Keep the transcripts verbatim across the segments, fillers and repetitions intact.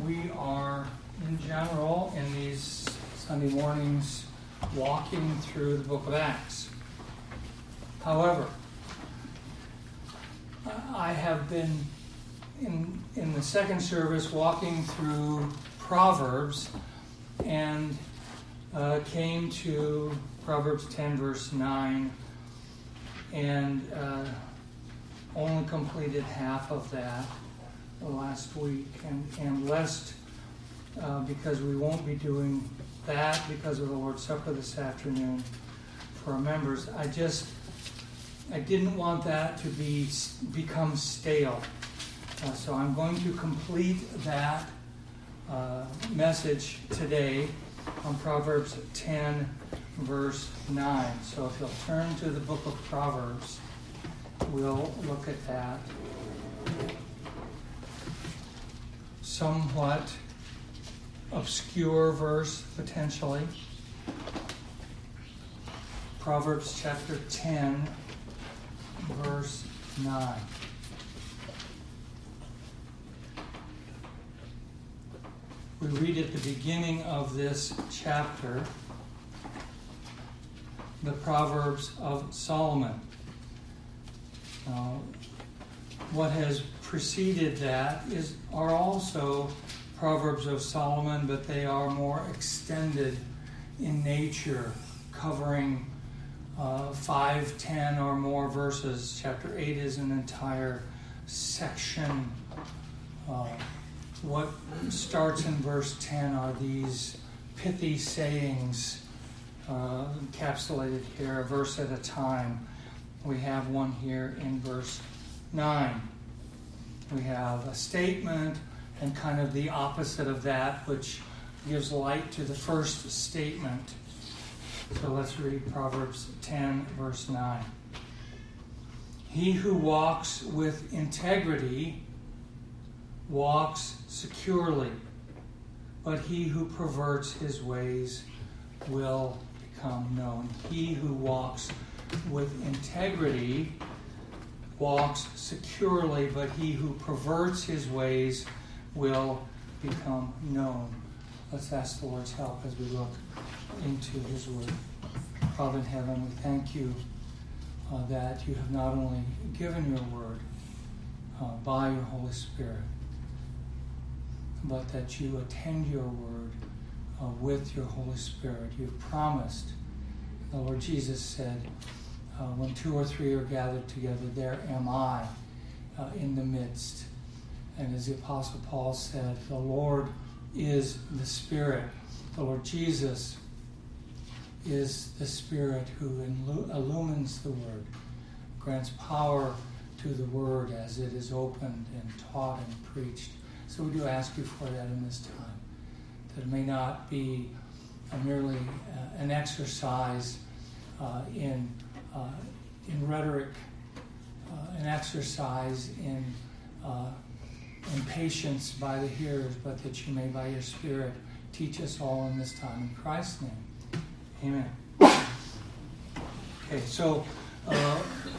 we are, in general, in these Sunday mornings, walking through the book of Acts. However, I have been, in, in the second service, walking through Proverbs, and uh, came to Proverbs ten, verse nine, and uh, only completed half of that last week. And, and lest, uh, because we won't be doing that because of the Lord's Supper this afternoon for our members, I just, I didn't want that to be become stale. Uh, so I'm going to complete that uh, message today on Proverbs ten, verse nine. So if you'll turn to the book of Proverbs, we'll look at that. Somewhat obscure verse, potentially. Proverbs chapter ten, verse nine. We read at the beginning of this chapter the Proverbs of Solomon. Now, what has preceded that is are also Proverbs of Solomon, but they are more extended in nature, covering uh, five, ten, or more verses. Chapter eight is an entire section. Uh, what starts in verse ten are these pithy sayings uh, encapsulated here, a verse at a time. We have one here in verse nine. We have a statement and kind of the opposite of that, which gives light to the first statement. So let's read Proverbs ten, verse nine. He who walks with integrity walks securely, but he who perverts his ways will become known. He who walks with integrity walks securely, but he who perverts his ways will become known. Let's ask the Lord's help as we look into his word. Father in heaven, we thank you uh, that you have not only given your word uh, by your Holy Spirit, but that you attend your word uh, with your Holy Spirit. You've promised. The Lord Jesus said, uh, when two or three are gathered together, there am I uh, in the midst. And as the Apostle Paul said, the Lord is the Spirit. The Lord Jesus is the Spirit who illu- illumines the Word, grants power to the Word as it is opened and taught and preached. So we do ask you for that in this time, that it may not be uh, merely uh, an exercise uh, in uh, in rhetoric, uh, an exercise in uh, in patience by the hearers, but that you may by your Spirit teach us all in this time. In Christ's name, amen. Okay, so uh,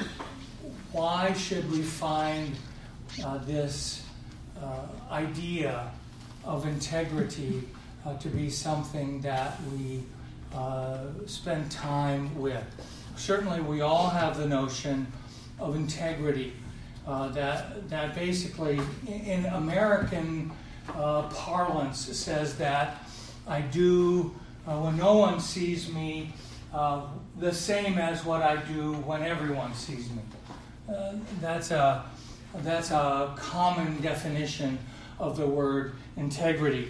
why should we find uh, this Uh, idea of integrity uh, to be something that we uh, spend time with? Certainly we all have the notion of integrity uh, that that basically in American uh, parlance says that I do uh, when no one sees me uh, the same as what I do when everyone sees me. Uh, that's a That's a common definition of the word integrity.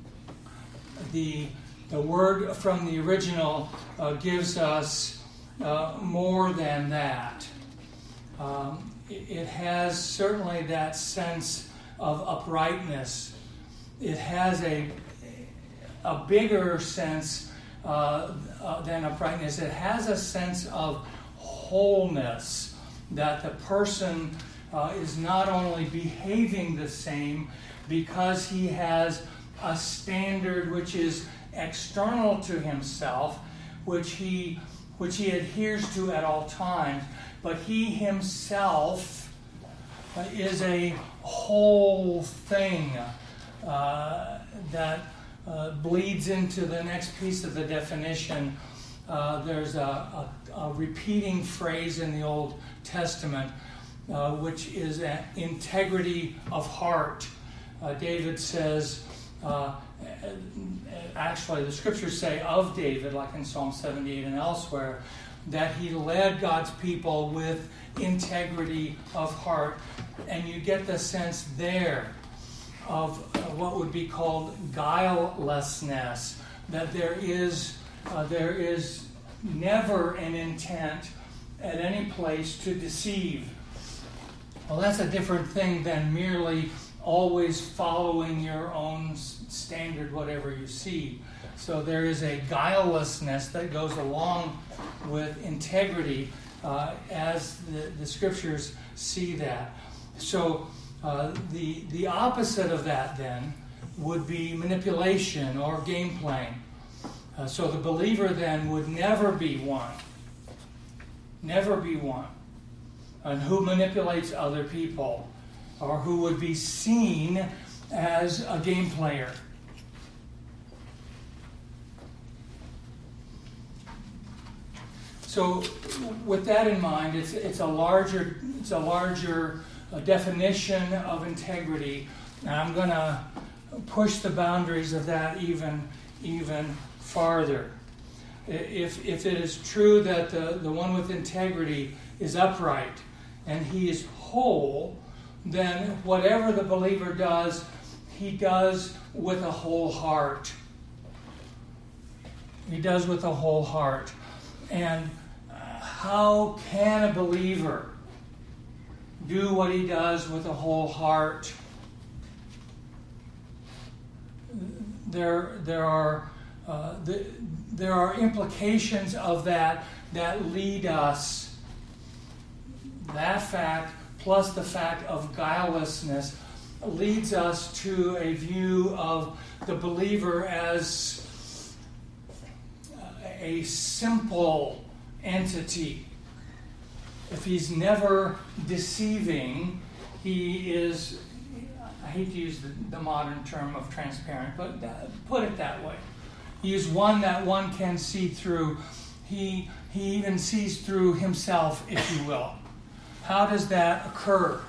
The, the word from the original uh, gives us uh, more than that. Um, it, it has certainly that sense of uprightness. It has a, a bigger sense uh, uh, than uprightness. It has a sense of wholeness, that the person Uh, is not only behaving the same because he has a standard which is external to himself, which he which he adheres to at all times, but he himself is a whole thing uh, that uh, bleeds into the next piece of the definition. Uh, there's a, a, a repeating phrase in the Old Testament, uh, which is an integrity of heart. Uh, David says, uh, actually the scriptures say of David, like in Psalm seventy-eight and elsewhere, that he led God's people with integrity of heart. And you get the sense there of uh, what would be called guilelessness, that there is uh, there is never an intent at any place to deceive. Well, that's a different thing than merely always following your own standard, whatever you see. So there is a guilelessness that goes along with integrity uh, as the, the scriptures see that. So uh, the, the opposite of that then would be manipulation or game playing. Uh, so the believer then would never be one. Never be one. And who manipulates other people, or who would be seen as a game player. So, with that in mind, it's it's a larger it's a larger uh, definition of integrity, and I'm going to push the boundaries of that even even farther. If if it is true that the, the one with integrity is upright and he is whole, then whatever the believer does, he does with a whole heart. He does with a whole heart. And uh, how can a believer do what he does with a whole heart? There, there are uh, the, there are implications of that that lead us. That fact, plus the fact of guilelessness, leads us to a view of the believer as a simple entity. If he's never deceiving, he is, I hate to use the, the modern term of transparent, but that, put it that way. He is one that one can see through. He, he even sees through himself, if you will. How does that occur?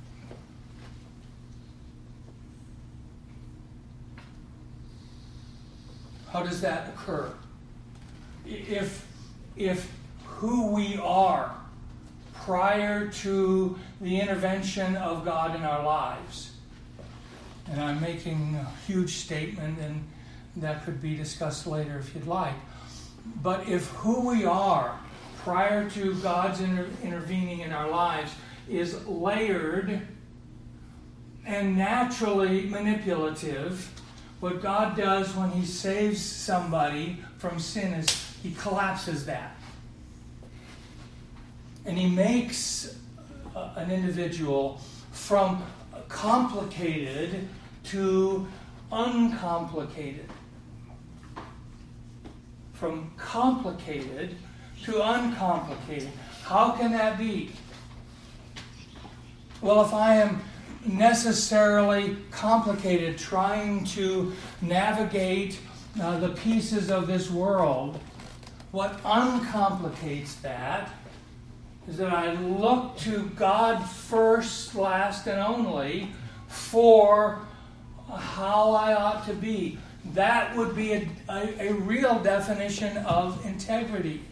How does that occur? If, if who we are prior to the intervention of God in our lives, and I'm making a huge statement, and that could be discussed later if you'd like, but if who we are prior to God's inter- intervening in our lives is layered and naturally manipulative, what God does when he saves somebody from sin is he collapses that. And he makes uh, an individual from complicated to uncomplicated. From complicated to uncomplicated. How can that be? Well, if I am necessarily complicated, trying to navigate uh, the pieces of this world, what uncomplicates that is that I look to God first, last, and only for how I ought to be. That would be a, a, a real definition of integrity.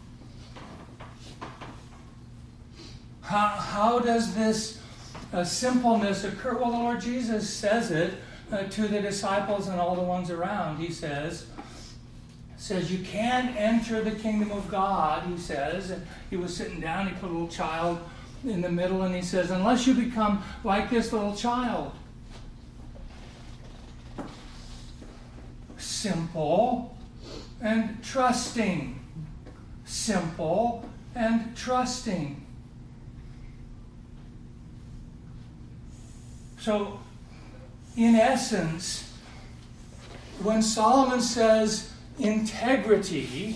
How, how does this uh, simpleness occur? Well, the Lord Jesus says it uh, to the disciples and all the ones around. He says, says, you can't enter the kingdom of God, he says. And he was sitting down, he put a little child in the middle, and he says, unless you become like this little child. Simple and trusting. Simple and trusting. So, in essence, when Solomon says integrity,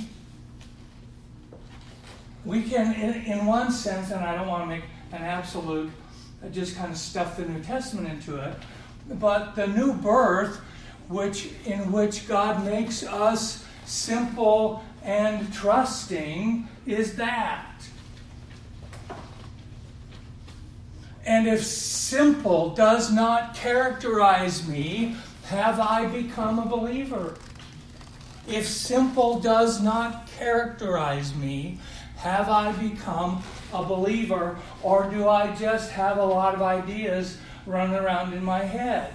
we can, in, in one sense, and I don't want to make an absolute, just kind of stuff the New Testament into it, but the new birth, which in which God makes us simple and trusting, is that. And if simple does not characterize me, have I become a believer? If simple does not characterize me, have I become a believer? Or do I just have a lot of ideas running around in my head?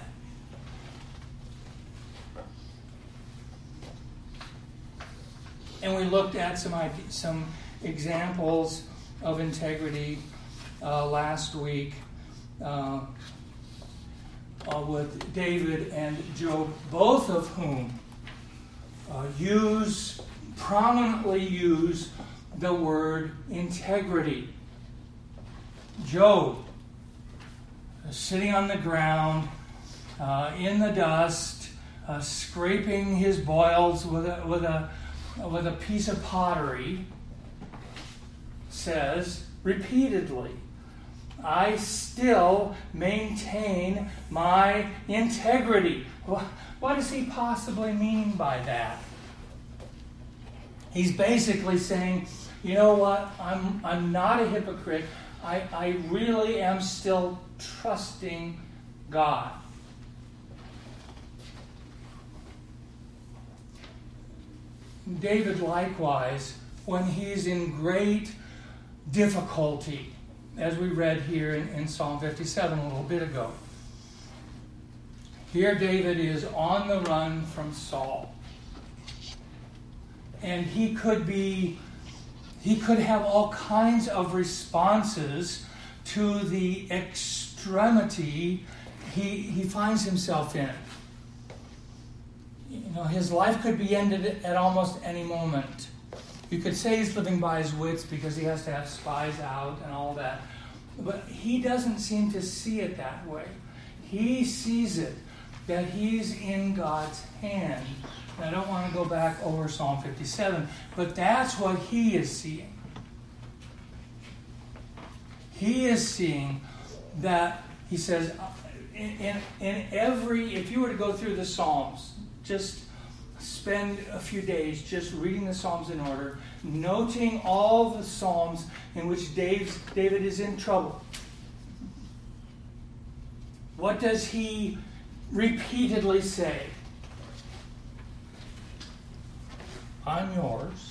And we looked at some some examples of integrity uh, last week uh, uh, with David and Job, both of whom uh, use prominently use the word integrity. Job, uh, sitting on the ground uh, in the dust, uh, scraping his boils with a with a with a piece of pottery, says repeatedly, I still maintain my integrity. What does he possibly mean by that? He's basically saying, you know what, I'm I'm not a hypocrite. I, I really am still trusting God. David, likewise, when he's in great difficulty, as we read here in, in Psalm fifty-seven a little bit ago. Here David is on the run from Saul. And he could be, he could have all kinds of responses to the extremity he, he finds himself in. You know, his life could be ended at almost any moment. You could say he's living by his wits because he has to have spies out and all that. But he doesn't seem to see it that way. He sees it, that he's in God's hand. And I don't want to go back over Psalm fifty-seven, but that's what he is seeing. He is seeing that, he says, in, in, in every, if you were to go through the Psalms, just spend a few days just reading the Psalms in order, noting all the Psalms in which Dave's, David is in trouble. What does he repeatedly say? I'm yours.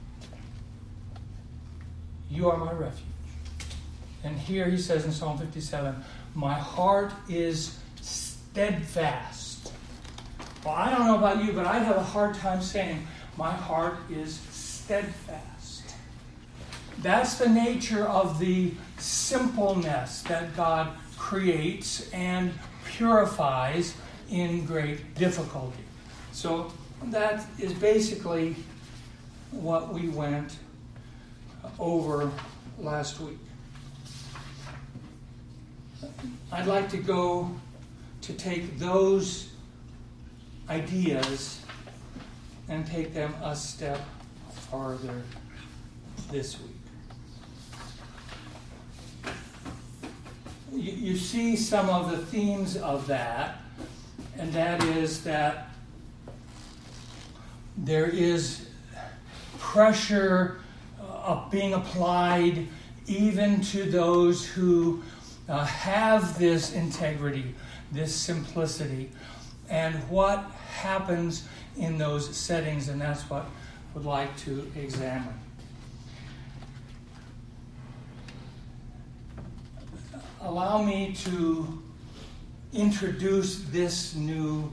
You are my refuge. And here he says in Psalm fifty-seven, my heart is steadfast. Well, I don't know about you, but I'd have a hard time saying my heart is steadfast. That's the nature of the simpleness that God creates and purifies in great difficulty. So that is basically what we went over last week. I'd like to go to take those ideas and take them a step farther this week. You, you see some of the themes of that, and that is that there is pressure uh, being applied even to those who uh, have this integrity, this simplicity, and what happens in those settings, and that's what I would like to examine. Allow me to introduce this new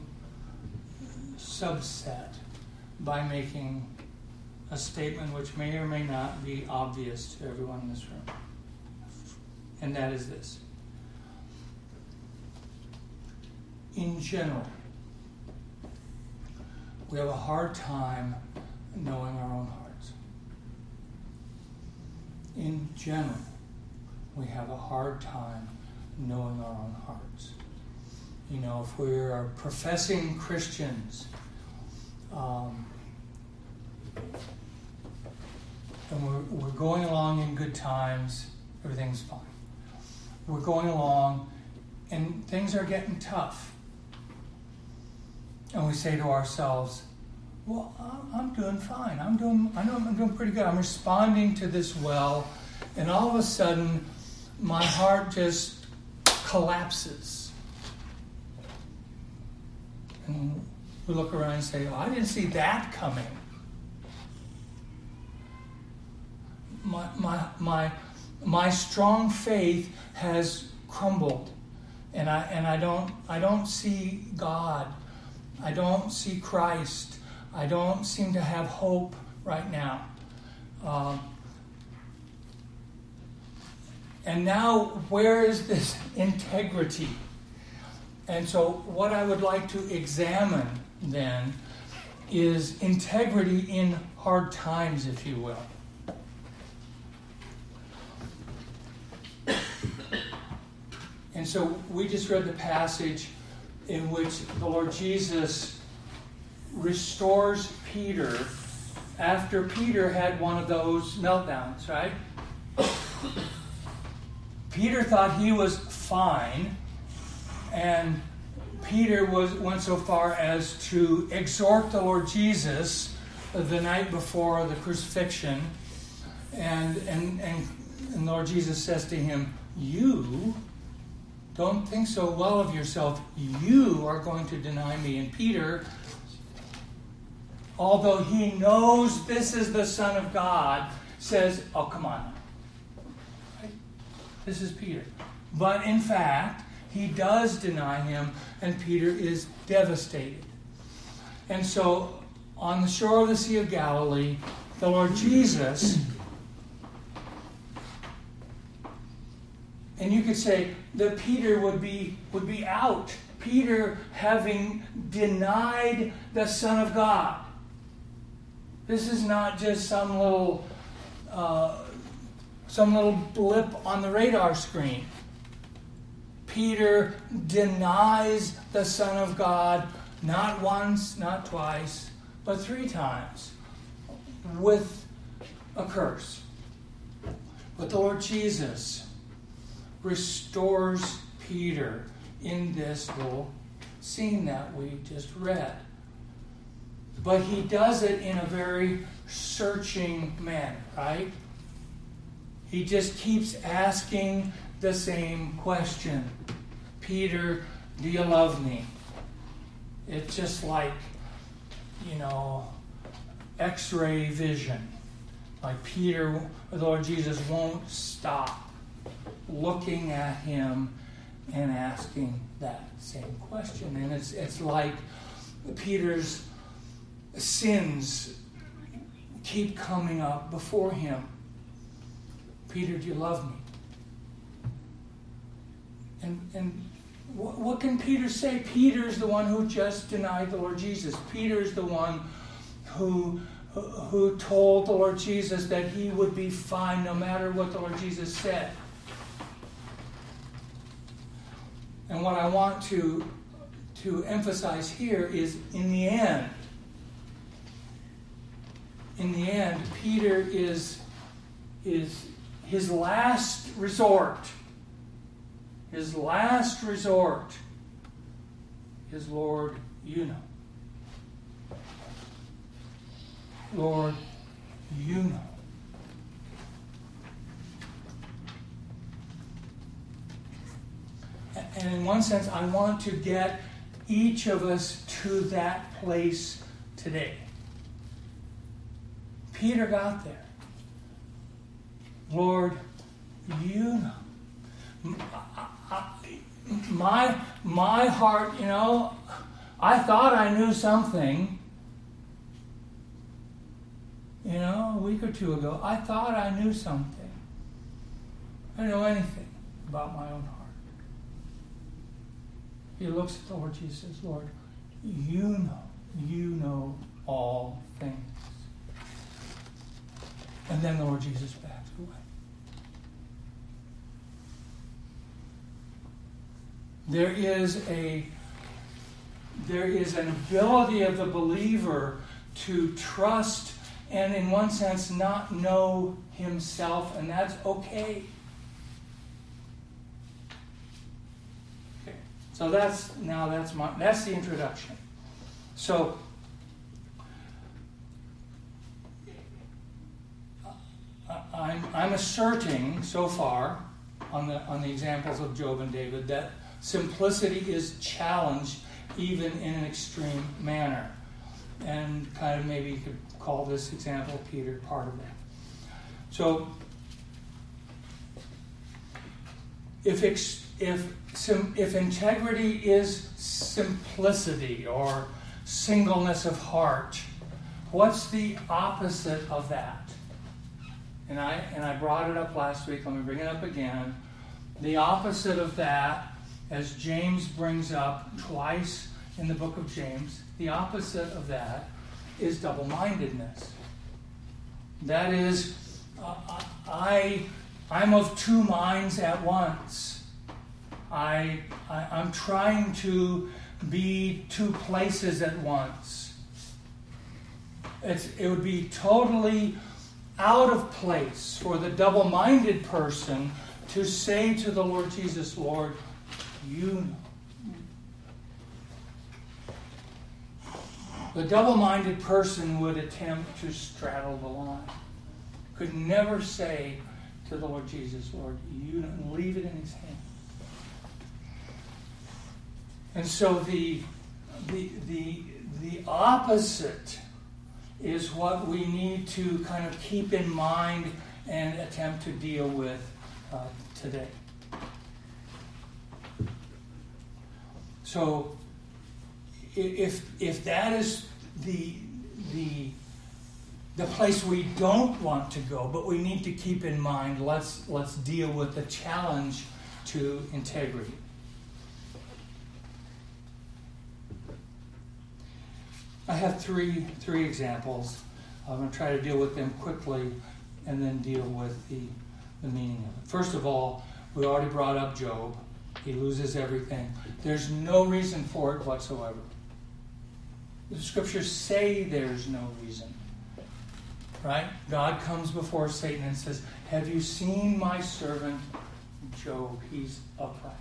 subset by making a statement which may or may not be obvious to everyone in this room. And that is this. In general, we have a hard time knowing our own hearts. In general, we have a hard time knowing our own hearts. You know, if we're professing Christians, um, and we're, we're going along in good times, everything's fine. We're going along, and things are getting tough. and we say to ourselves, well, I'm doing fine. I'm doing, I know I'm doing pretty good. I'm responding to this well, and all of a sudden, my heart just collapses. And we look around and say, oh, I didn't see that coming. My, my, my, my strong faith has crumbled, and I and I don't I don't see God. I don't see Christ. I don't seem to have hope right now. Uh, and now, where is this integrity? And so, what I would like to examine then is integrity in hard times, if you will. And so we just read the passage in which the Lord Jesus restores Peter after Peter had one of those meltdowns, right? Peter thought he was fine, and Peter was went so far as to exhort the Lord Jesus the night before the crucifixion, and and and, and the Lord Jesus says to him, "You don't think so well of yourself. You are going to deny me." And Peter, although he knows this is the Son of God, says, oh, come on. Right? This is Peter. But in fact, he does deny him, and Peter is devastated. And so, on the shore of the Sea of Galilee, the Lord Jesus, and you could say that Peter would be would be out. Peter having denied the Son of God. This is not just some little uh, some little blip on the radar screen. Peter denies the Son of God not once, not twice, but three times with a curse. But the Lord Jesus restores Peter in this little scene that we just read. But he does it in a very searching manner, right? He just keeps asking the same question. Peter, do you love me? It's just like, you know, X-ray vision. Like Peter, the Lord Jesus won't stop looking at him and asking that same question. And it's it's like Peter's sins keep coming up before him. Peter, do you love me? And and what, what can Peter say? Peter's the one who just denied the Lord Jesus. Peter's the one who who told the Lord Jesus that he would be fine no matter what the Lord Jesus said. And what I want to, to emphasize here is, in the end, in the end, Peter is, is his last resort. His last resort is, Lord, you know. Lord, you know. And in one sense, I want to get each of us to that place today. Peter got there. Lord, you know. My, my heart, you know, I thought I knew something. You know, a week or two ago, I thought I knew something. I didn't know anything about my own heart. He looks at the Lord Jesus and says, Lord, you know, you know all things. And then the Lord Jesus backs away. There is a there is an ability of the believer to trust and, in one sense, not know himself, and that's okay. Okay. So that's now that's my that's the introduction. So, I'm, I'm asserting so far on the on the examples of Job and David that simplicity is challenged even in an extreme manner. And kind of maybe you could call this example Peter part of that. So if ex, if sim, if integrity is simplicity or singleness of heart, what's the opposite of that? And I and I brought it up last week. Let me bring it up again. The opposite of that, as James brings up twice in the book of James, the opposite of that is double-mindedness. That is, uh, I I'm of two minds at once. I, I I'm trying to be two places at once. It's it would be totally out of place for the double-minded person to say to the Lord Jesus, Lord, you know. The double-minded person would attempt to straddle the line. Could never say to the Lord Jesus, Lord, you know, and leave it in his hand. And so the the the the opposite is what we need to kind of keep in mind and attempt to deal with uh, today. So, if if that is the the the place we don't want to go, but we need to keep in mind, let's let's deal with the challenge to integrity. I have three three examples. I'm going to try to deal with them quickly and then deal with the, the meaning of it. First of all, we already brought up Job. He loses everything. There's no reason for it whatsoever. The scriptures say there's no reason. Right? God comes before Satan and says, have you seen my servant Job? He's upright.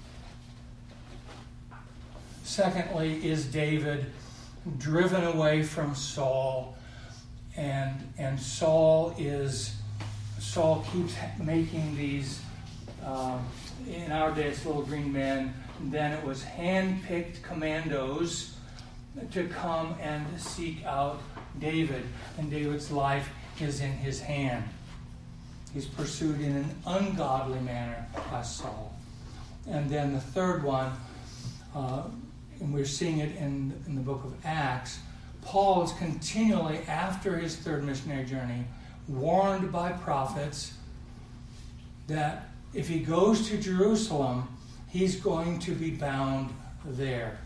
Secondly, is David driven away from Saul, and and Saul is Saul keeps making these uh, in our day it's little green men. Then it was hand-picked commandos to come and seek out David, and David's life is in his hand. He's pursued in an ungodly manner by Saul. And then the third one, uh, and we're seeing it in, in the book of Acts, Paul is continually, after his third missionary journey, warned by prophets that if he goes to Jerusalem, he's going to be bound there.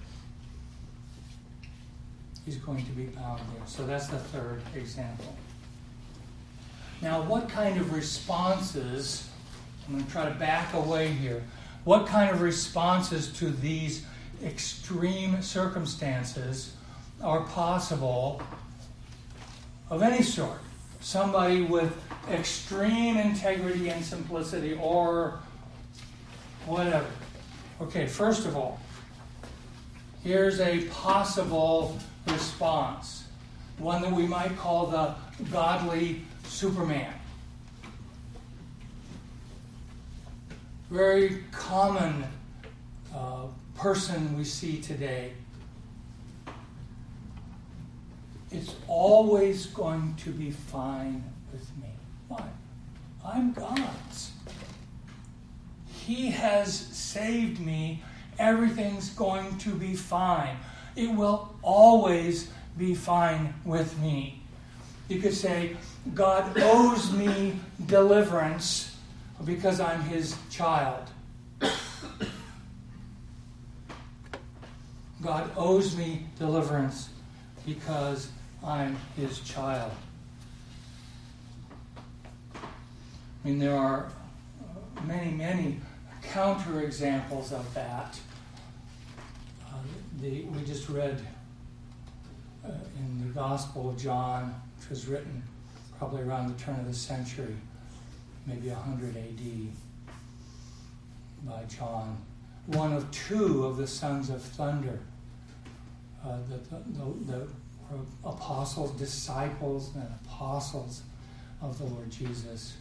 He's going to be bound there. So that's the third example. Now, what kind of responses, I'm going to try to back away here, what kind of responses to these extreme circumstances are possible of any sort? Somebody with extreme integrity and simplicity or whatever. Okay, first of all, here's a possible response. One that we might call the godly Superman. Very common uh, person we see today. It's always going to be fine with me. Why? I'm God's. He has saved me. Everything's going to be fine. It will always be fine with me. You could say, God owes me deliverance because I'm his child. God owes me deliverance because I'm his child. I mean, there are many, many counterexamples of that. Uh, the, we just read uh, in the Gospel of John, which was written probably around the turn of the century, maybe one hundred A D, by John. One of two of the sons of thunder uh, the, the, the, the apostles, disciples, and apostles of the Lord Jesus.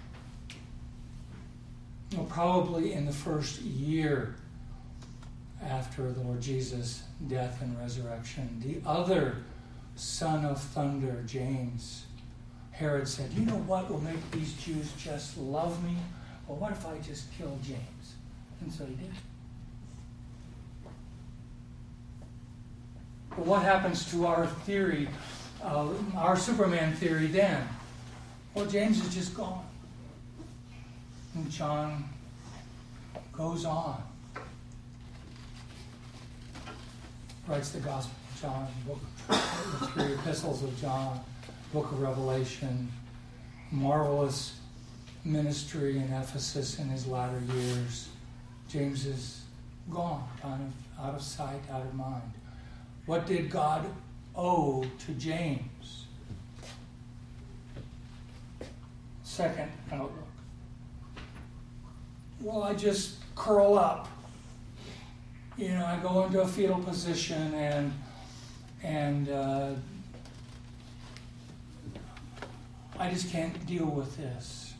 Well, probably in the first year after the Lord Jesus' death and resurrection, the other son of thunder, James, Herod said, you know what will make these Jews just love me? Well, what if I just kill James? And so he did. But what happens to our theory, uh, our Superman theory then? Well, James is just gone. And John goes on. Writes the Gospel of John, book, the three epistles of John, book of Revelation, marvelous ministry in Ephesus in his latter years. James is gone, kind of out of sight, out of mind. What did God owe to James? Second outlook. Well, I just curl up. You know, I go into a fetal position and and uh, I just can't deal with this.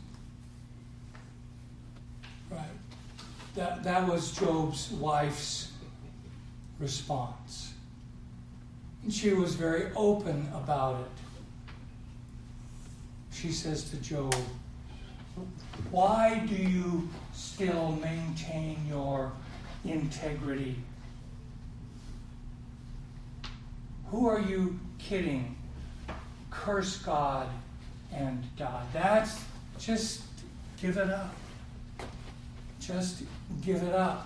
Right. That that was Job's wife's response. And she was very open about it. She says to Job, why do you still maintain your integrity? Who are you kidding? Curse God and die. That's just give it up. Just give it up.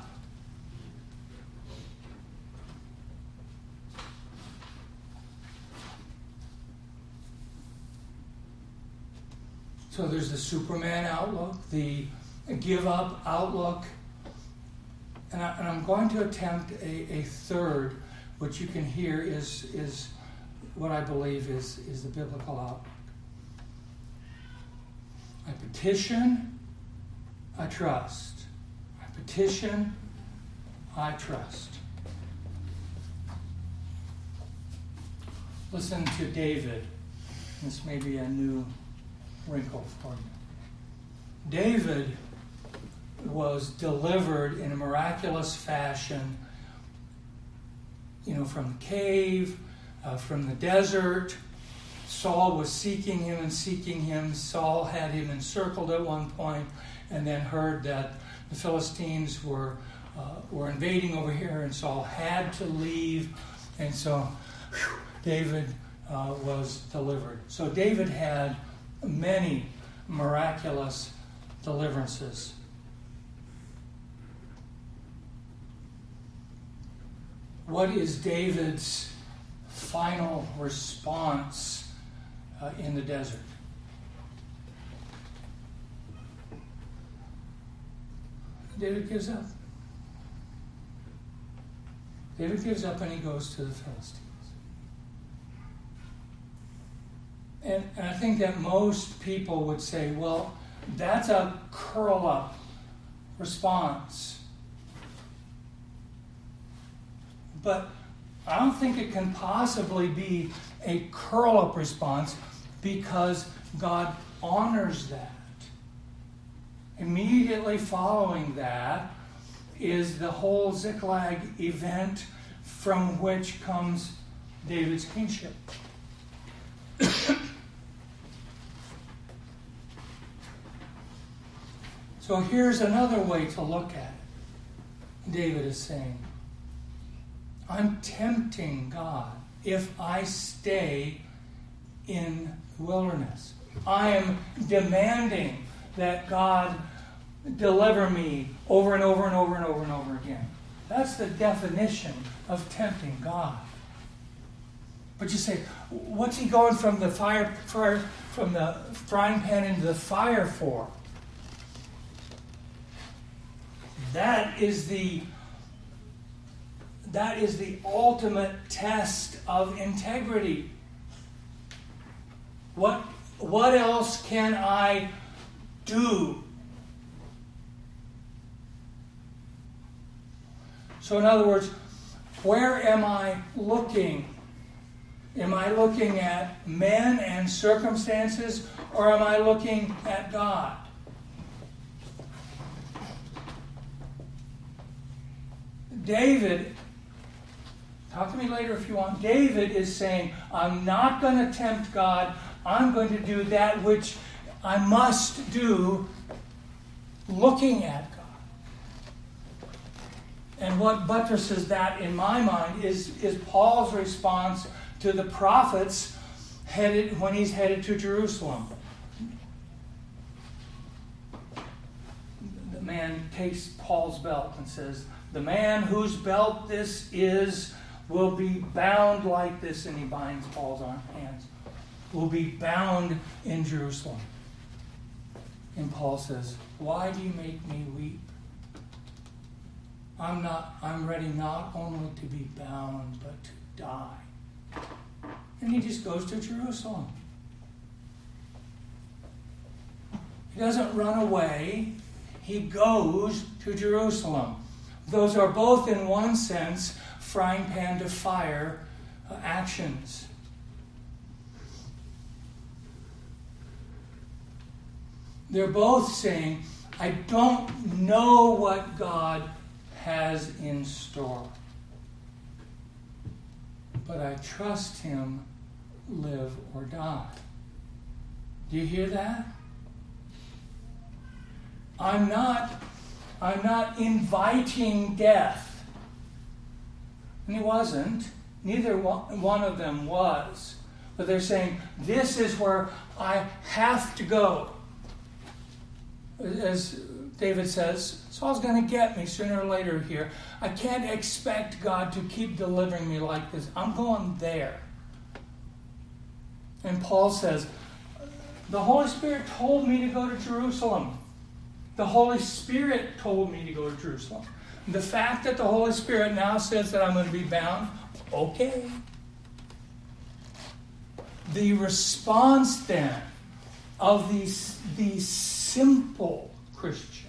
So there's the Superman outlook, the give up outlook, and, I, and I'm going to attempt a, a third, which you can hear is is what I believe is, is the biblical outlook. I petition, I trust. I petition, I trust. Listen to David. This may be a new wrinkle for you. David was delivered in a miraculous fashion, you know, from the cave, uh, from the desert. Saul was seeking him and seeking him. Saul had him encircled at one point, and then heard that the Philistines were uh, were invading over here, and Saul had to leave, and so whew, David uh, was delivered. So David had many miraculous deliverances. What is David's final response uh, in the desert? David gives up. David gives up and he goes to the Philistines. And, and I think that most people would say, well, that's a curl-up response. But I don't think it can possibly be a curl-up response because God honors that. Immediately following that is the whole Ziklag event from which comes David's kingship. So here's another way to look at it. David is saying, I'm tempting God if I stay in the wilderness. I am demanding that God deliver me over and over and over and over and over again. That's the definition of tempting God. But you say, what's he going from the fire, fire from the frying pan into the fire for? That is the that is the ultimate test of integrity. What what else can I do? So in other words, Where am I looking? Am I looking at men and circumstances, or am I looking at God? David, talk to me later if you want. David is saying, I'm not going to tempt God. I'm going to do that which I must do looking at God. And what buttresses that in my mind is, is Paul's response to the prophets headed when he's headed to Jerusalem. The man takes Paul's belt and says, the man whose belt this is will be bound like this, and he binds Paul's hands, will be bound in Jerusalem. And Paul says, why do you make me weep? I'm not, I'm ready not only to be bound, but to die. And he just goes to Jerusalem. He doesn't run away. He goes to Jerusalem. Those are both, in one sense, frying pan to fire uh, actions. They're both saying, I don't know what God has in store, but I trust Him, live or die. Do you hear that? I'm not, I'm not inviting death. And he wasn't. Neither one of them was. But they're saying, this is where I have to go. As David says, Saul's going to get me sooner or later here. I can't expect God to keep delivering me like this. I'm going there. And Paul says, the Holy Spirit told me to go to Jerusalem. The Holy Spirit told me to go to Jerusalem. The fact that the Holy Spirit now says that I'm going to be bound, okay. The response then of the, the simple Christian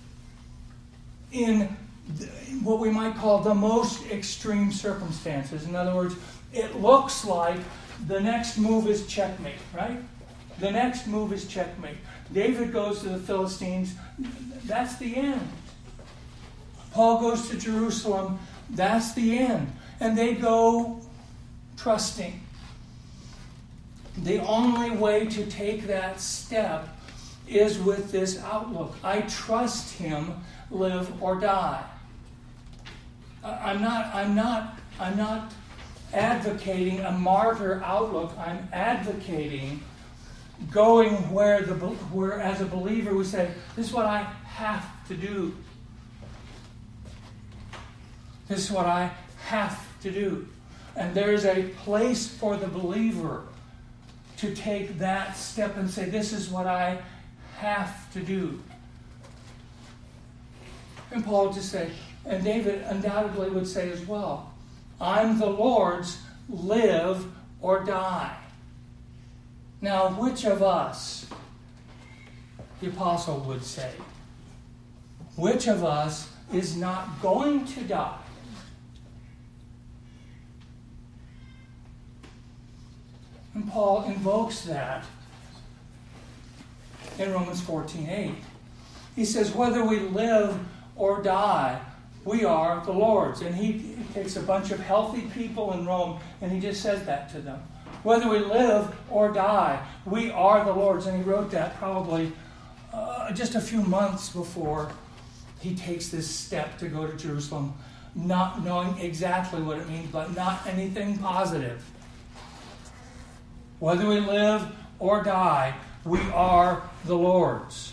in the, what we might call the most extreme circumstances. In other words, it looks like the next move is checkmate, right? The next move is checkmate. David goes to the Philistines. That's the end. Paul goes to Jerusalem. That's the end. And they go trusting. The only way to take that step is with this outlook. I trust Him, live or die. I'm not, I'm not, I'm not advocating a martyr outlook. I'm advocating going where the where as a believer we say, this is what I have to do. This is what I have to do. And there's a place for the believer to take that step and say, this is what I have to do. And Paul would just say, and David undoubtedly would say as well, I'm the Lord's, live or die. Now, which of us, the apostle would say, which of us is not going to die? And Paul invokes that in Romans fourteen eight. He says, whether we live or die, we are the Lord's. And he, he takes a bunch of healthy people in Rome and he just says that to them. Whether we live or die, we are the Lord's. And he wrote that probably uh, just a few months before he takes this step to go to Jerusalem, not knowing exactly what it means, but not anything positive. Whether we live or die, we are the Lord's.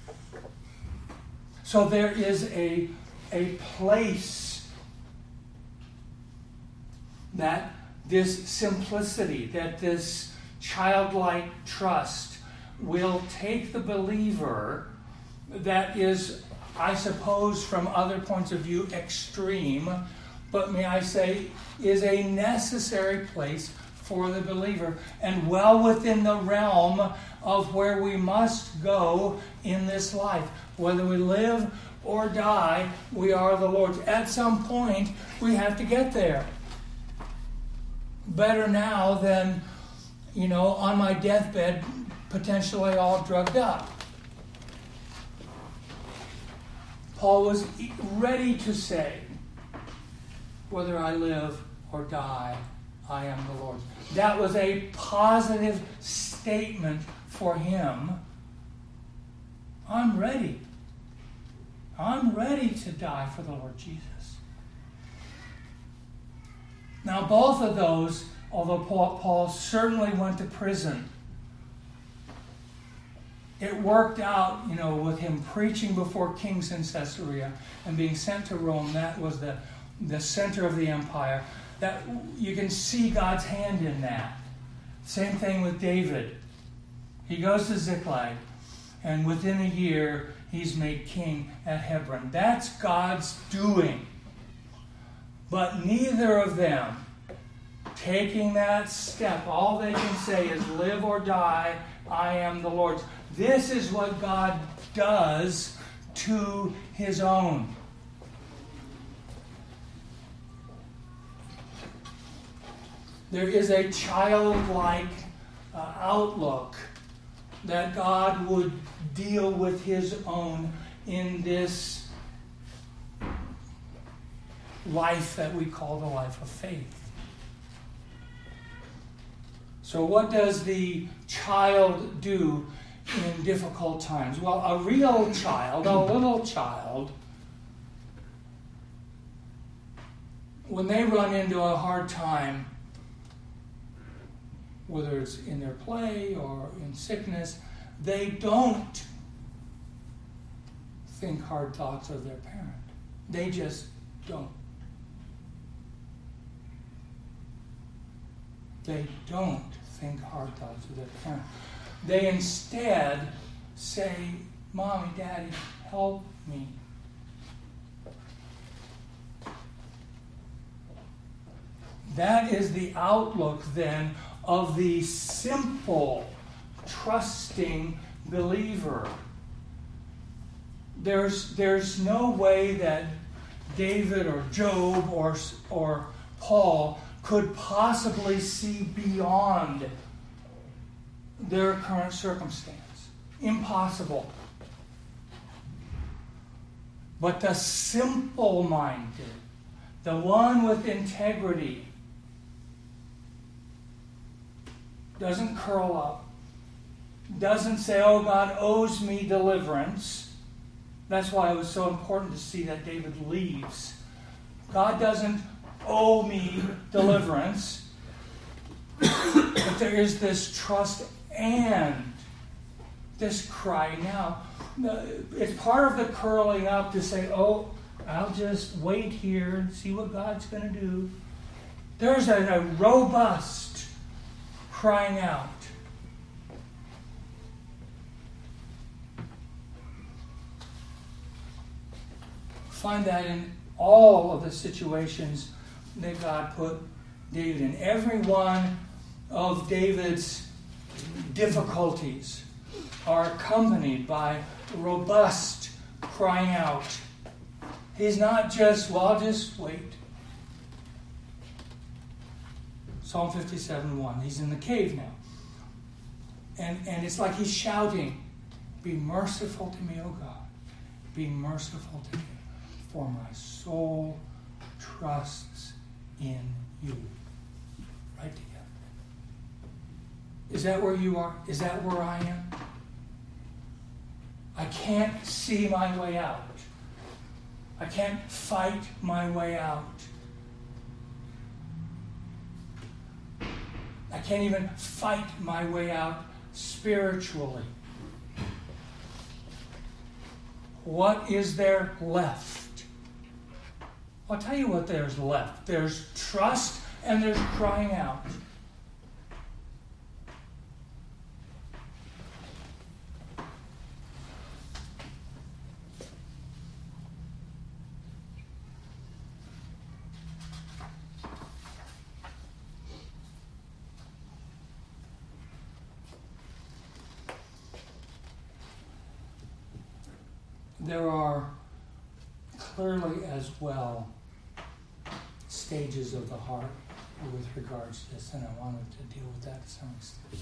So there is a, a place that this simplicity, that this childlike trust will take the believer that is, I suppose, from other points of view, extreme, but may I say, is a necessary place for the believer and well within the realm of where we must go in this life. Whether we live or die, we are the Lord's. At some point, we have to get there. Better now than, you know, on my deathbed, potentially all drugged up. Paul was ready to say, whether I live or die, I am the Lord's. That was a positive statement for him. I'm ready. I'm ready to die for the Lord Jesus. Now, both of those, although Paul, Paul certainly went to prison, it worked out, you know, with him preaching before kings in Caesarea and being sent to Rome. That was the, the center of the empire. That you can see God's hand in that. Same thing with David. He goes to Ziklag, and within a year, he's made king at Hebron. That's God's doing. But neither of them taking that step, all they can say is, live or die, I am the Lord's. This is what God does to his own. There is a childlike uh, outlook that God would deal with his own in this life that we call the life of faith. So what does the child do in difficult times? Well, a real child, a little child, when they run into a hard time, whether it's in their play or in sickness, they don't think hard thoughts of their parent. They just don't. They don't think hard thoughts of their parent. They instead say, Mommy, Daddy, help me. That is the outlook then of the simple, trusting believer. There's, there's no way that David or Job or, or Paul could possibly see beyond their current circumstance. Impossible. But the simple-minded, the one with integrity, doesn't curl up, doesn't say, oh, God owes me deliverance. That's why it was so important to see that David leaves. God doesn't owe me deliverance. But there is this trust and this crying out. It's part of the curling up to say, oh, I'll just wait here and see what God's going to do. There's a, a robust crying out. Find that in all of the situations that God put David in. Every one of David's difficulties are accompanied by robust crying out. He's not just, well, I'll just wait. Psalm fifty-seven one. He's in the cave now. And, and it's like he's shouting, be merciful to me, O God. Be merciful to me, for my soul trusts in you. Right together. Is that where you are? Is that where I am? I can't see my way out. I can't fight my way out. I can't even fight my way out spiritually. What is there left? I'll tell you what there's left. There's trust and there's crying out. There are clearly as well stages of the heart with regards to this, and I wanted to deal with that to some extent.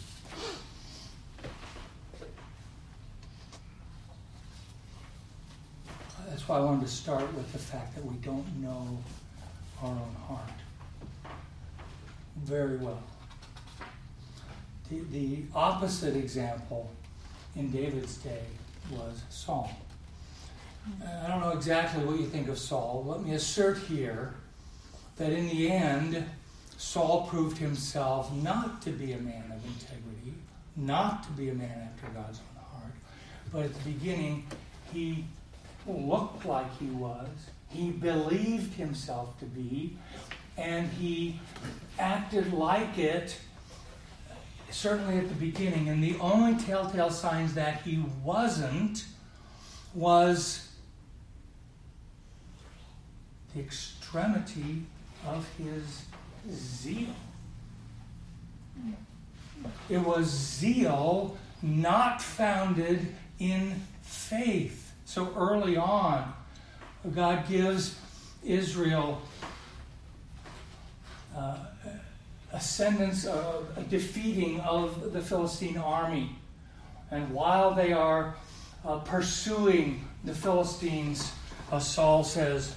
That's why I wanted to start with the fact that we don't know our own heart very well. The, the opposite example in David's day was Saul. I don't know exactly what you think of Saul. Let me assert here that in the end, Saul proved himself not to be a man of integrity, not to be a man after God's own heart. But at the beginning, he looked like he was. He believed himself to be. And he acted like it, certainly at the beginning. And the only telltale signs that he wasn't was the extremity of his zeal. It was zeal not founded in faith. So early on, God gives Israel uh, ascendance, of, a defeating of the Philistine army. And while they are uh, pursuing the Philistines, uh, Saul says,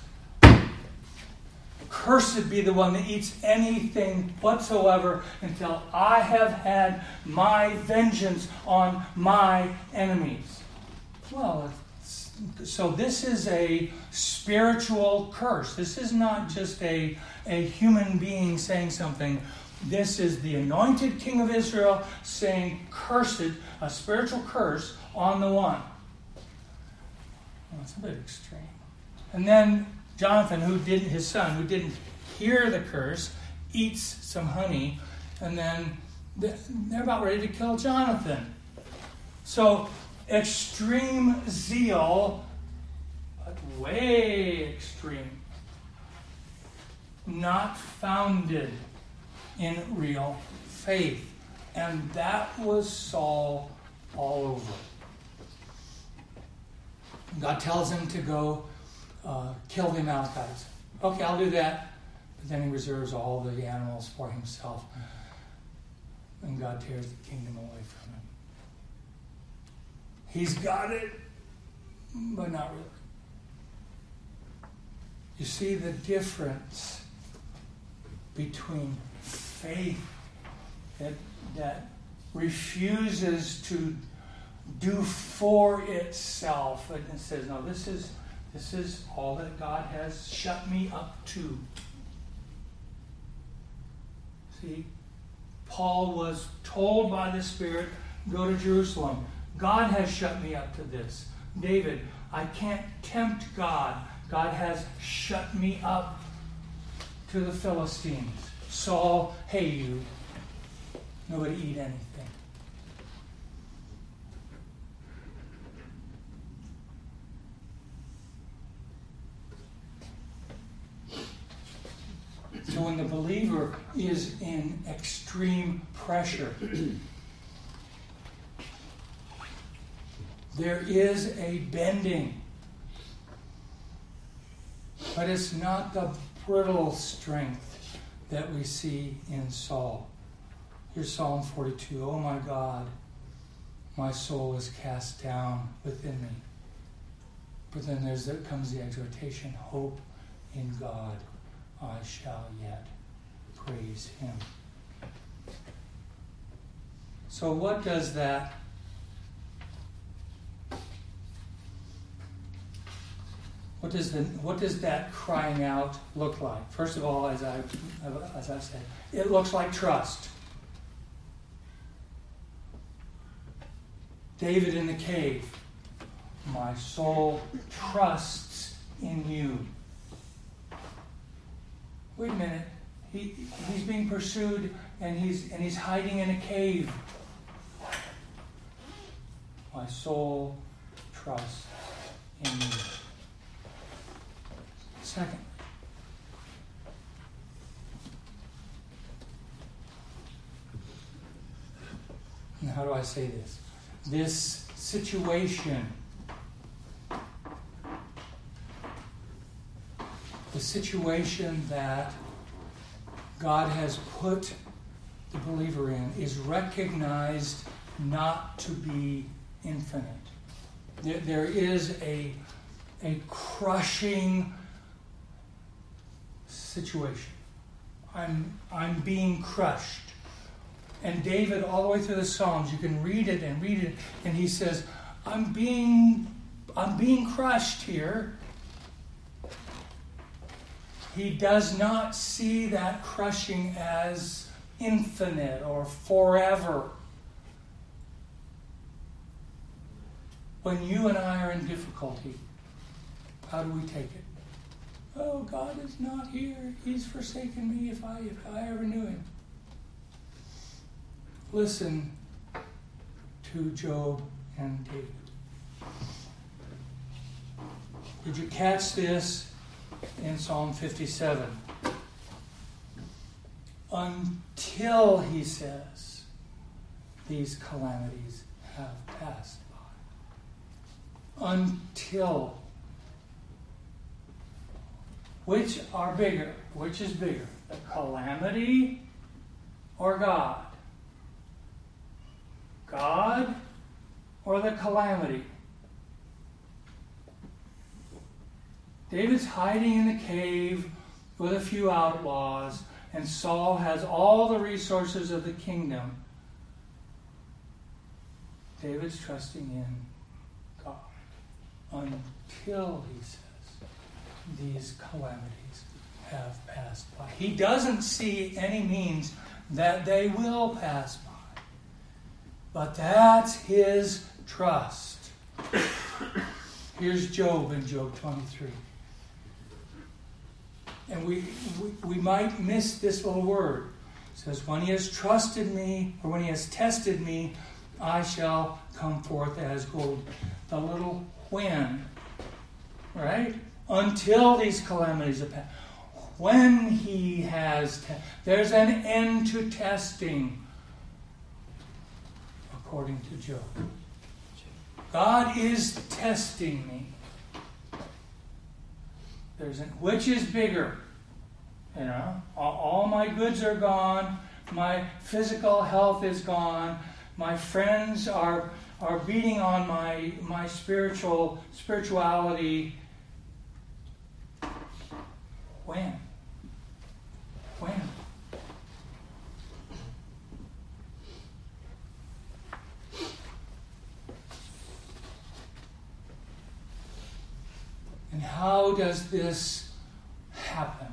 "Cursed be the one that eats anything whatsoever until I have had my vengeance on my enemies." Well, so this is a spiritual curse. This is not just a, a human being saying something. This is the anointed king of Israel saying, "Cursed," a spiritual curse on the one. Well, that's a bit extreme. And then Jonathan, who didn't, his son, who didn't hear the curse, eats some honey, and then they're about ready to kill Jonathan. So, extreme zeal, but way extreme. Not founded in real faith. And that was Saul all over. God tells him to go Uh, kill the Amalekites. Okay, I'll do that. But then he reserves all the animals for himself. And God tears the kingdom away from him. He's got it, but not really. You see the difference between faith that, that refuses to do for itself and says, no, this is This is all that God has shut me up to. See, Paul was told by the Spirit, go to Jerusalem. God has shut me up to this. David, I can't tempt God. God has shut me up to the Philistines. Saul, hey you, nobody eat anything. So when the believer is in extreme pressure, there is a bending. But it's not the brittle strength that we see in Saul. Here's Psalm forty-two. Oh my God, my soul is cast down within me. But then there's there comes the exhortation, hope in God. I shall yet praise him. So what does that what does the what does that crying out look like? First of all, as I as I've said, it looks like trust. David in the cave, my soul trusts in you. Wait a minute. He he's being pursued and he's and he's hiding in a cave. My soul trusts in you. Second, and how do I say this? This situation the situation that God has put the believer in is recognized not to be infinite. There, there is a, a crushing situation. I'm, I'm being crushed. And David, all the way through the Psalms, you can read it and read it, and he says, I'm being, I'm being crushed here. He does not see that crushing as infinite or forever. When you and I are in difficulty, how do we take it? Oh, God is not here. He's forsaken me if I, if I ever knew him. Listen to Job and David. Did you catch this in Psalm fifty-seven? Until, he says, these calamities have passed by. Until. Which are bigger? Which is bigger? The calamity or God? God or the calamity? David's hiding in the cave with a few outlaws, and Saul has all the resources of the kingdom. David's trusting in God until, he says, these calamities have passed by. He doesn't see any means that they will pass by. But that's his trust. Here's Job in Job twenty-three. And we, we, we might miss this little word. It says, when he has trusted me, or when he has tested me, I shall come forth as gold. The little when, right? Until these calamities have passed. When he has, te- there's an end to testing, according to Job. God is testing me. There's an, which is bigger? You know, all, all my goods are gone. My physical health is gone. My friends are are beating on my my spiritual spirituality. When? When? And how does this happen?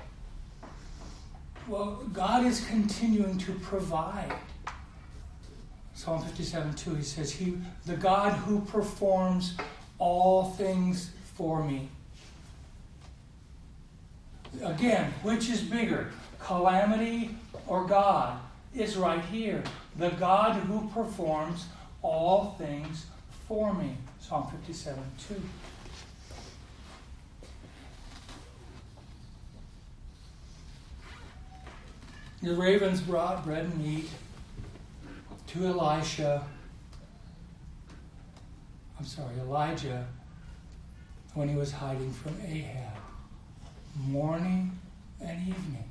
Well, God is continuing to provide. Psalm fifty-seven two, he says, He, the God who performs all things for me. Again, which is bigger, calamity or God? Is right here. The God who performs all things for me. Psalm fifty-seven two. The ravens brought bread and meat to Elisha. I'm sorry, Elijah, when he was hiding from Ahab, morning and evening.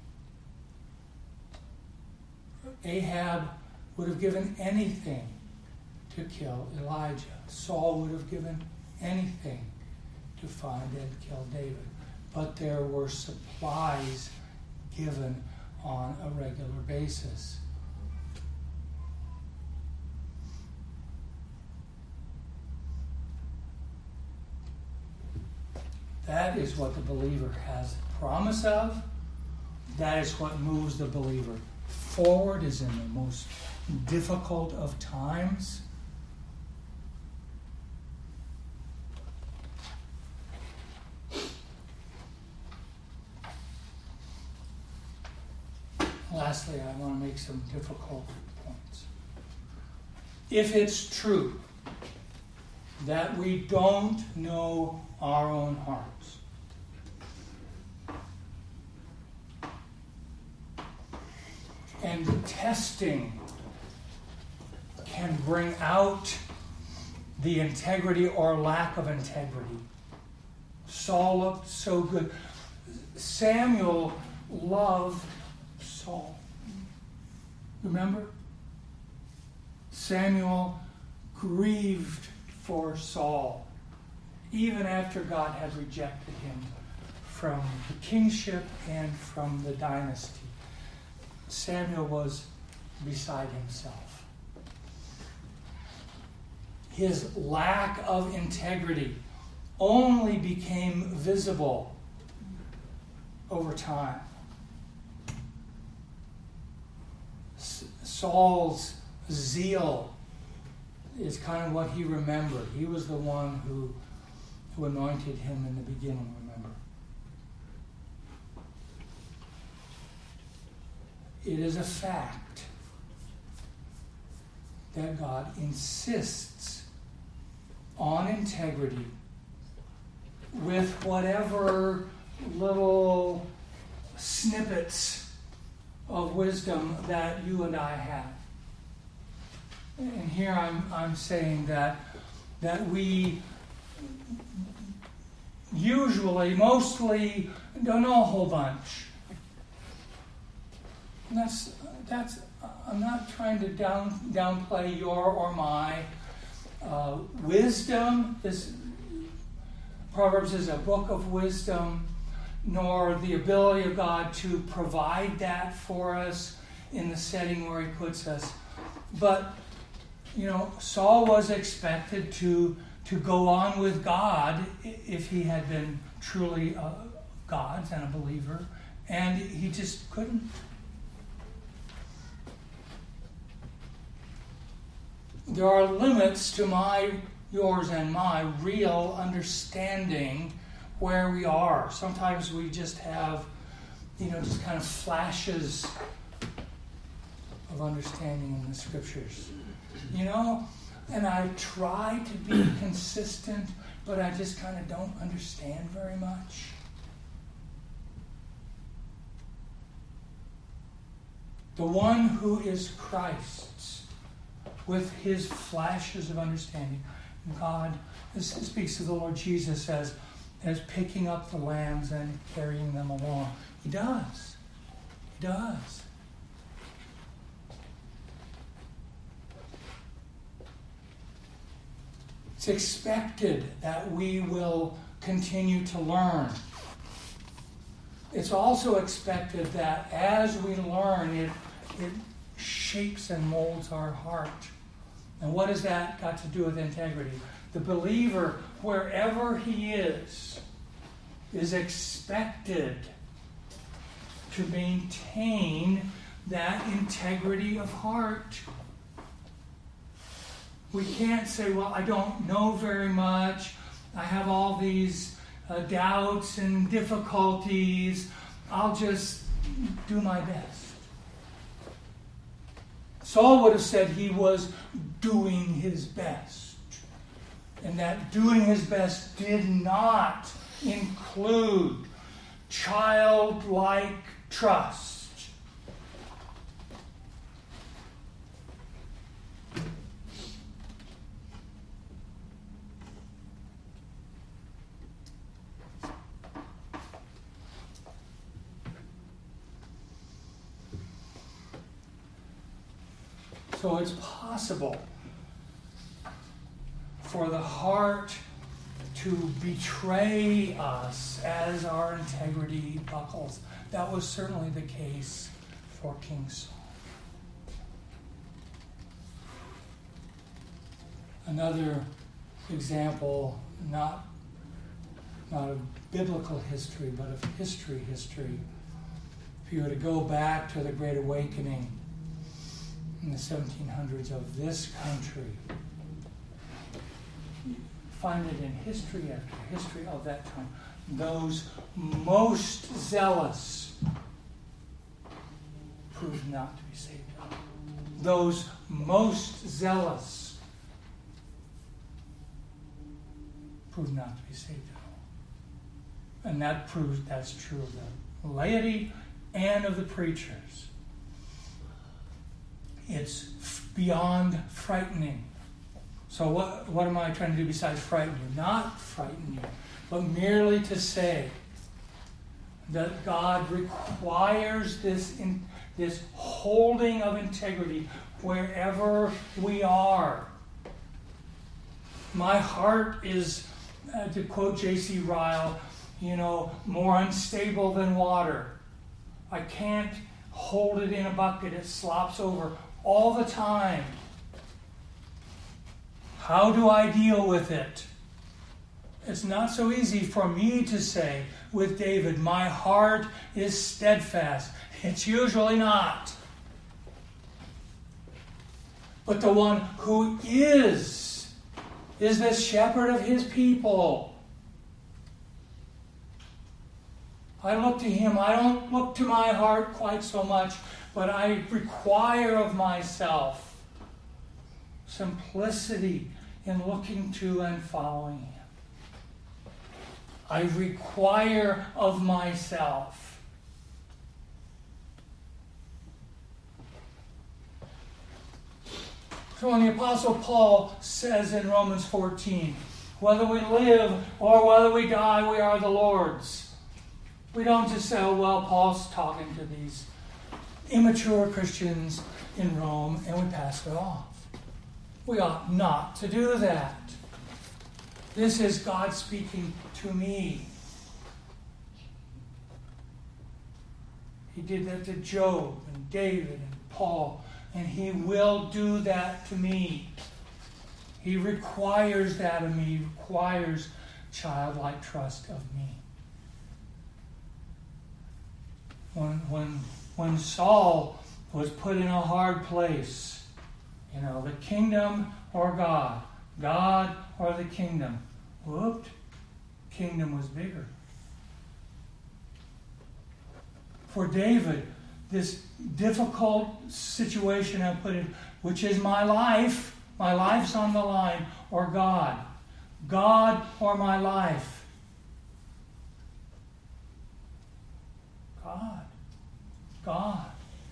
Ahab would have given anything to kill Elijah. Saul would have given anything to find and kill David. But there were supplies given on a regular basis. That is what the believer has a promise of. That is what moves the believer forward, is in the most difficult of times. Lastly, I want to make some difficult points. If it's true that we don't know our own hearts, and the testing can bring out the integrity or lack of integrity. Saul looked so good. Samuel loved Saul. Remember? Samuel grieved for Saul, even after God had rejected him from the kingship and from the dynasty. Samuel was beside himself. His lack of integrity only became visible over time. Saul's zeal is kind of what he remembered. He was the one who, who anointed him in the beginning, remember. It is a fact that God insists on integrity with whatever little snippets of wisdom that you and I have. And here I'm I'm saying that that we usually, mostly, don't know a whole bunch. And that's that's I'm not trying to down downplay your or my uh, wisdom. This Proverbs is a book of wisdom, nor the ability of God to provide that for us in the setting where He puts us. But you know, Saul was expected to to go on with God if he had been truly uh, God's and a believer, and he just couldn't. There are limits to my, yours, and my real understanding where we are. Sometimes we just have, you know, just kind of flashes of understanding in the Scriptures. You know, and I try to be consistent, but I just kind of don't understand very much. The one who is Christ's, with his flashes of understanding, God, this speaks to the Lord Jesus as, as picking up the lambs and carrying them along. He does. He does. It's expected that we will continue to learn. It's also expected that as we learn, it, it shapes and molds our heart. And what has that got to do with integrity? The believer, wherever he is, is expected to maintain that integrity of heart. We can't say, well, I don't know very much. I have all these uh, doubts and difficulties. I'll just do my best. Saul would have said he was doing his best. And that doing his best did not include childlike trust. So it's possible for the heart to betray us as our integrity buckles. That was certainly the case for King Saul. Another example, not, not of biblical history, but of history history. If you were to go back to the Great Awakening in the seventeen hundreds of this country, you find it in history after history of that time. Those most zealous proved not to be saved at all. Those most zealous proved not to be saved at all. And that proves that's true of the laity and of the preachers. It's beyond frightening. So what, what am I trying to do besides frighten you? Not frighten you, but merely to say that God requires this, in, this holding of integrity wherever we are. My heart is, uh, to quote J C Ryle, you know, more unstable than water. I can't hold it in a bucket. It slops over all the time. How do I deal with it? It's not so easy for me to say with David, my heart is steadfast. It's usually not. But the one who is, is the shepherd of his people. I look to him. I don't look to my heart quite so much, but I require of myself simplicity in looking to and following him. I require of myself. So when the Apostle Paul says in Romans fourteen, whether we live or whether we die, we are the Lord's. We don't just say, oh, well, Paul's talking to these immature Christians in Rome, and we pass it off. We ought not to do that. This is God speaking to me. He did that to Job and David and Paul, and he will do that to me. He requires that of me. He requires childlike trust of me. When, when, when Saul was put in a hard place, you know, the kingdom or God, God or the kingdom, whooped, kingdom was bigger. For David, this difficult situation I put in, which is my life, my life's on the line, or God, God or my life. God. God.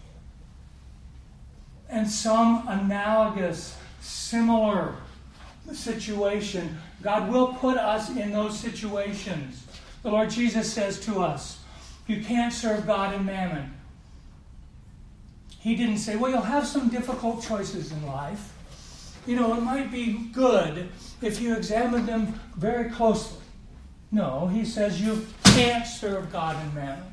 And some analogous, similar situation. God will put us in those situations. The Lord Jesus says to us, you can't serve God and mammon. He didn't say, well, you'll have some difficult choices in life. You know, it might be good if you examine them very closely. No, he says you can't serve God and mammon.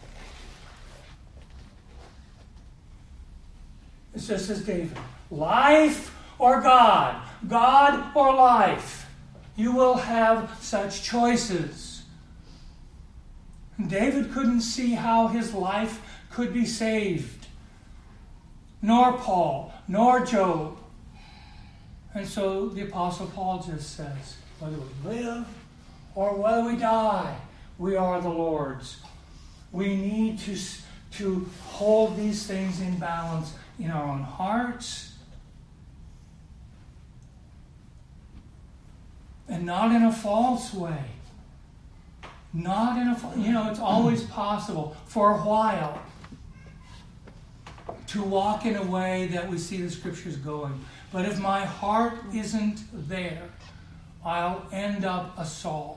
It just says David, life or God, God or life. You will have such choices. And David couldn't see how his life could be saved, nor Paul, nor Job. And so the Apostle Paul just says, whether we live or whether we die, we are the Lord's. We need to, to hold these things in balance in our own hearts, and not in a false way. Not in a, you know, it's always possible for a while to walk in a way that we see the Scriptures going. But if my heart isn't there, I'll end up a Saul.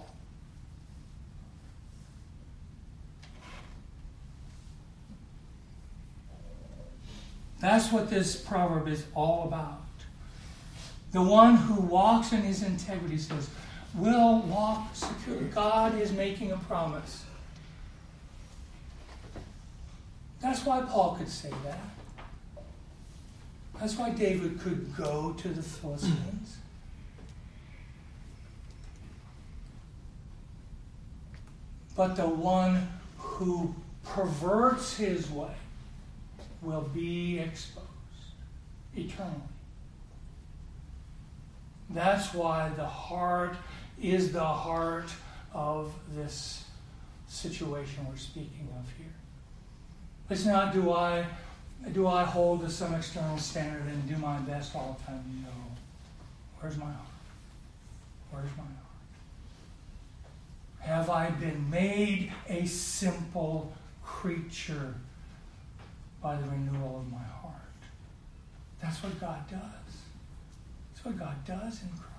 That's what this proverb is all about. The one who walks in his integrity says, will walk secure. God is making a promise. That's why Paul could say that. That's why David could go to the Philistines. But the one who perverts his way will be exposed eternally. That's why the heart is the heart of this situation we're speaking of here. It's not do I do I hold to some external standard and do my best all the time? No. Where's my heart? Where's my heart? Have I been made a simple creature by the renewal of my heart? That's what God does. That's what God does in Christ.